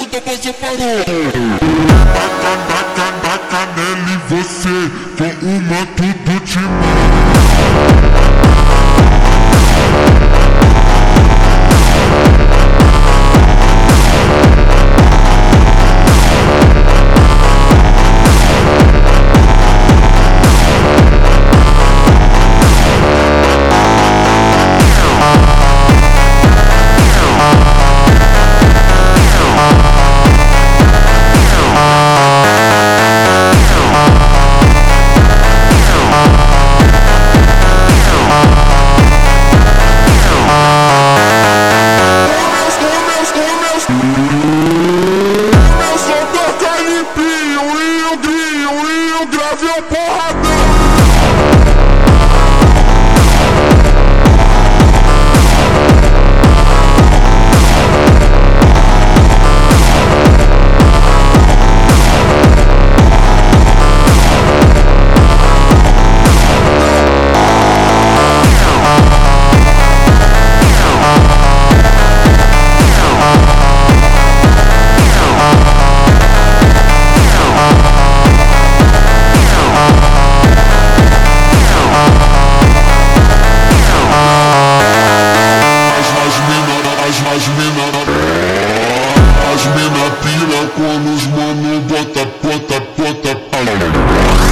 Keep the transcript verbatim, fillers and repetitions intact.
senta, você parou. A Canela e você foi o manto do timão. Gravei um porradão. As mina pira quando os mano bota, bota, bota.